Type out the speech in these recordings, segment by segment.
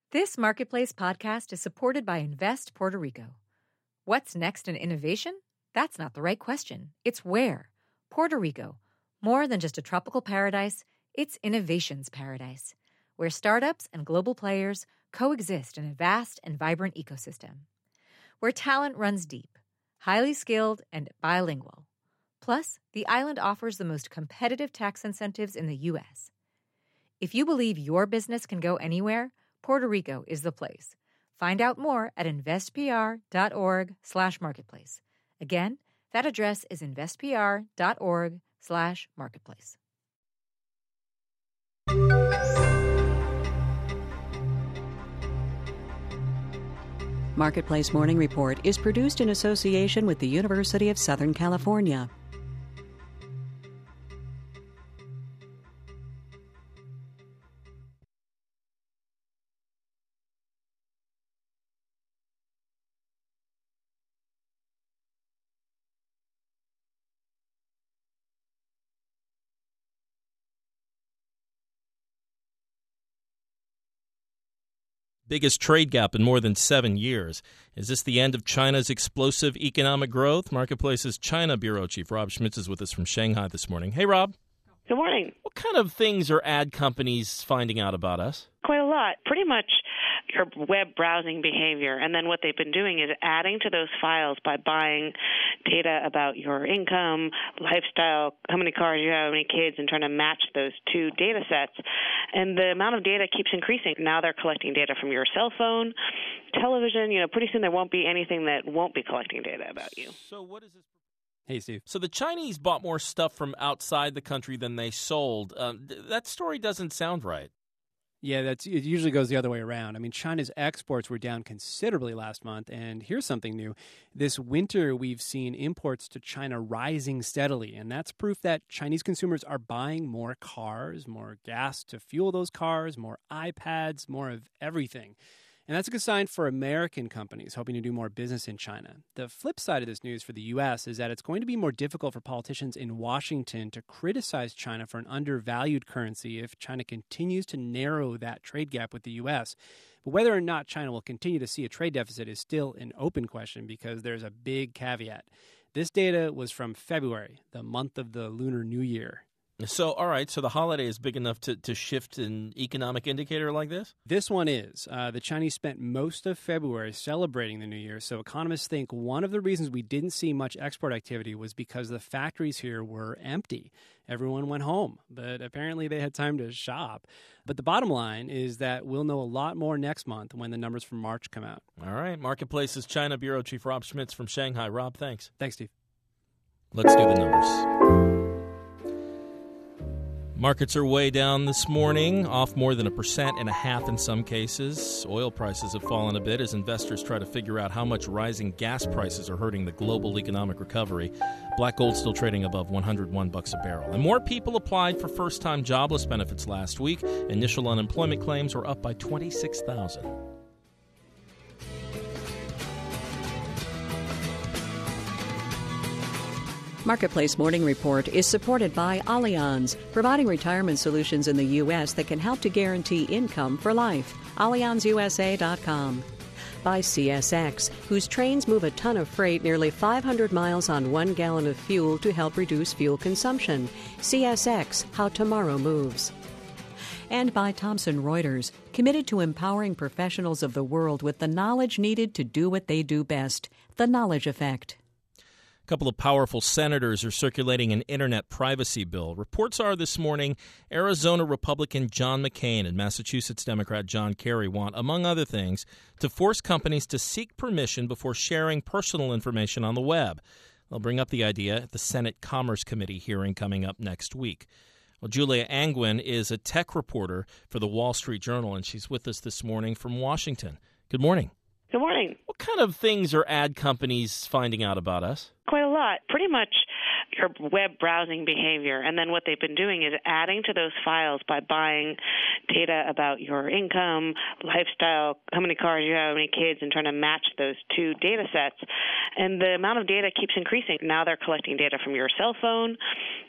This Marketplace podcast is supported by Invest Puerto Rico. What's next in innovation? That's not the right question. It's where. Puerto Rico. More than just a tropical paradise, it's innovation's paradise, where startups and global players coexist in a vast and vibrant ecosystem. Where talent runs deep, highly skilled, and bilingual. Plus, the island offers the most competitive tax incentives in the U.S. If you believe your business can go anywhere, Puerto Rico is the place. Find out more at investpr.org/marketplace. Again, that address is investpr.org/marketplace. Marketplace Morning Report is produced in association with the University of Southern California. Biggest trade gap in more than 7 years. Is this the end of China's explosive economic growth? Marketplace's China Bureau Chief Rob Schmitz is with us from Shanghai this morning. Hey, Rob. Good morning. What kind of things are ad companies finding out about us? Quite a lot. Pretty much your web browsing behavior. And then what they've been doing is adding to those files by buying data about your income, lifestyle, how many cars you have, how many kids, and trying to match those two data sets. And the amount of data keeps increasing. Now they're collecting data from your cell phone, television. Pretty soon there won't be anything that won't be collecting data about you. So what is this? Hey, Steve. So the Chinese bought more stuff from outside the country than they sold. That story doesn't sound right. Yeah, it usually goes the other way around. I mean, China's exports were down considerably last month, and here's something new. This winter, we've seen imports to China rising steadily, and that's proof that Chinese consumers are buying more cars, more gas to fuel those cars, more iPads, more of everything. And that's a good sign for American companies hoping to do more business in China. The flip side of this news for the U.S. is that it's going to be more difficult for politicians in Washington to criticize China for an undervalued currency if China continues to narrow that trade gap with the U.S. But whether or not China will continue to see a trade deficit is still an open question because there's a big caveat. This data was from February, the month of the Lunar New Year. So, all right, so the holiday is big enough to shift an economic indicator like this? This one is. The Chinese spent most of February celebrating the New Year, so economists think one of the reasons we didn't see much export activity was because the factories here were empty. Everyone went home, but apparently they had time to shop. But the bottom line is that we'll know a lot more next month when the numbers from March come out. All right, Marketplace's China Bureau Chief Rob Schmitz from Shanghai. Rob, thanks. Thanks, Steve. Let's do the numbers. Markets are way down this morning, off more than 1.5% in some cases. Oil prices have fallen a bit as investors try to figure out how much rising gas prices are hurting the global economic recovery. Black gold still trading above $101 a barrel. And more people applied for first-time jobless benefits last week. Initial unemployment claims were up by 26,000. Marketplace Morning Report is supported by Allianz, providing retirement solutions in the U.S. that can help to guarantee income for life. AllianzUSA.com. By CSX, whose trains move a ton of freight nearly 500 miles on 1 gallon of fuel to help reduce fuel consumption. CSX, how tomorrow moves. And by Thomson Reuters, committed to empowering professionals of the world with the knowledge needed to do what they do best. The Knowledge Effect. A couple of powerful senators are circulating an internet privacy bill. Reports are this morning Arizona Republican John McCain and Massachusetts Democrat John Kerry want, among other things, to force companies to seek permission before sharing personal information on the web. They'll bring up the idea at the Senate Commerce Committee hearing coming up next week. Well, Julia Angwin is a tech reporter for the Wall Street Journal, and she's with us this morning from Washington. Good morning. Good morning. What kind of things are ad companies finding out about us? Quite a lot. Pretty much your web browsing behavior. And then what they've been doing is adding to those files by buying data about your income, lifestyle, how many cars you have, how many kids, and trying to match those two data sets. And the amount of data keeps increasing. Now they're collecting data from your cell phone,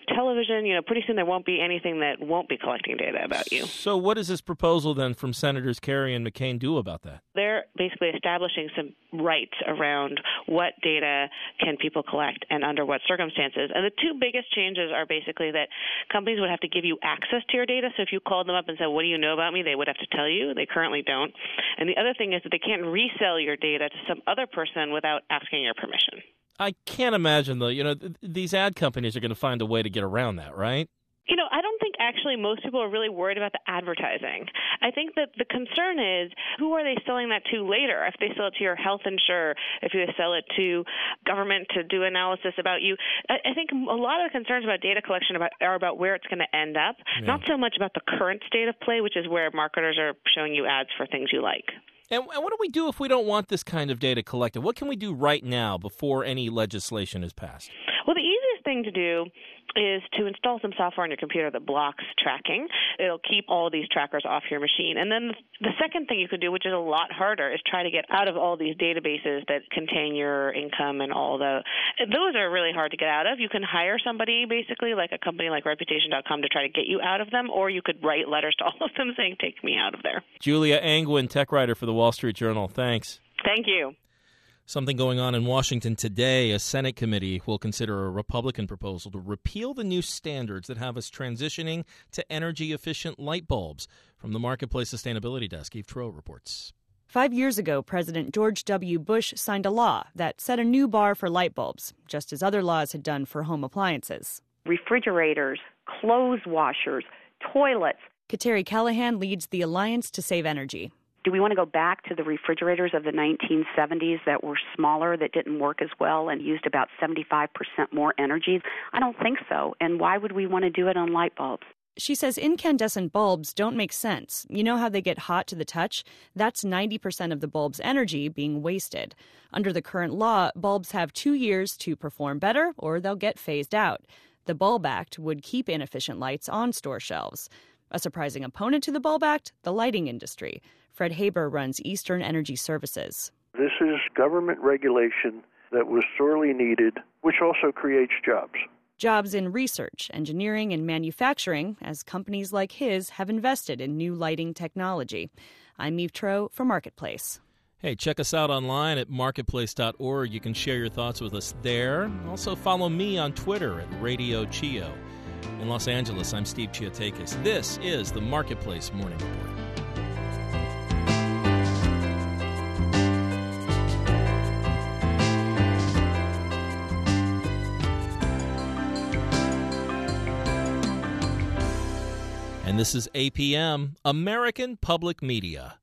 television. Pretty soon there won't be anything that won't be collecting data about you. So what does this proposal then from Senators Kerry and McCain do about that? They're basically establishing some rights around what data can people collect and under what circumstances. And the two biggest changes are basically that companies would have to give you access to your data. So if you called them up and said, what do you know about me, they would have to tell you. They currently don't. And the other thing is that they can't resell your data to some other person without asking your permission. I can't imagine, though, these ad companies are going to find a way to get around that, right? I don't think actually most people are really worried about the advertising. I think that the concern is, who are they selling that to later? If they sell it to your health insurer, if they sell it to government to do analysis about you. I think a lot of the concerns about data collection are about where it's going to end up, not so much about the current state of play, which is where marketers are showing you ads for things you like. And what do we do if we don't want this kind of data collected? What can we do right now before any legislation is passed? Well, the easiest thing to do is to install some software on your computer that blocks tracking. It'll keep all these trackers off your machine. And then the second thing you could do, which is a lot harder, is try to get out of all these databases that contain your income and all those are really hard to get out of. You can hire somebody, basically, like a company like Reputation.com, to try to get you out of them, or you could write letters to all of them saying, take me out of there. Julia Angwin, tech writer for the Wall Street Journal. Thanks. Thank you. Something going on in Washington today. A Senate committee will consider a Republican proposal to repeal the new standards that have us transitioning to energy-efficient light bulbs. From the Marketplace Sustainability Desk, Eve Troe reports. 5 years ago, President George W. Bush signed a law that set a new bar for light bulbs, just as other laws had done for home appliances. Refrigerators, clothes washers, toilets. Kateri Callahan leads the Alliance to Save Energy. Do we want to go back to the refrigerators of the 1970s that were smaller, that didn't work as well, and used about 75% more energy? I don't think so. And why would we want to do it on light bulbs? She says incandescent bulbs don't make sense. You know how they get hot to the touch? That's 90% of the bulb's energy being wasted. Under the current law, bulbs have 2 years to perform better or they'll get phased out. The Bulb Act would keep inefficient lights on store shelves. A surprising opponent to the Bulb Act, the lighting industry. Fred Haber runs Eastern Energy Services. This is government regulation that was sorely needed, which also creates jobs. Jobs in research, engineering, and manufacturing, as companies like his have invested in new lighting technology. I'm Eve Troe for Marketplace. Hey, check us out online at marketplace.org. You can share your thoughts with us there. Also follow me on Twitter at Radio Chio. In Los Angeles, I'm Steve Chiotakis. This is the Marketplace Morning Report. And this is APM, American Public Media.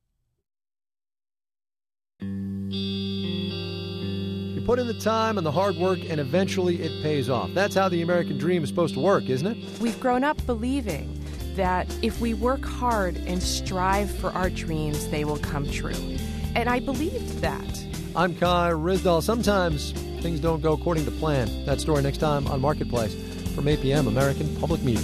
You put in the time and the hard work, and eventually it pays off. That's how the American dream is supposed to work, isn't it? We've grown up believing that if we work hard and strive for our dreams, they will come true. And I believed that. I'm Kai Ryssdal. Sometimes things don't go according to plan. That story next time on Marketplace from APM, American Public Media.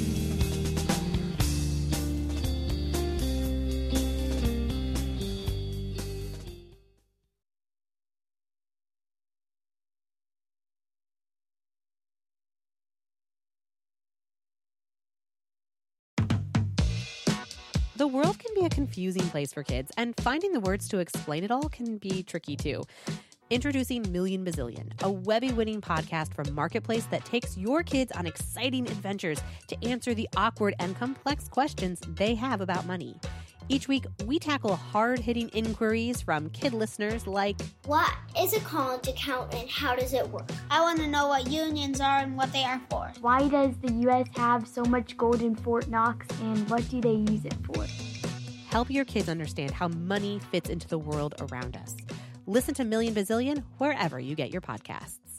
The world can be a confusing place for kids, and finding the words to explain it all can be tricky too. Introducing Million Bazillion, a Webby-winning podcast from Marketplace that takes your kids on exciting adventures to answer the awkward and complex questions they have about money. Each week, we tackle hard-hitting inquiries from kid listeners like, what is a college account and how does it work? I want to know what unions are and what they are for. Why does the U.S. have so much gold in Fort Knox and what do they use it for? Help your kids understand how money fits into the world around us. Listen to Million Bazillion wherever you get your podcasts.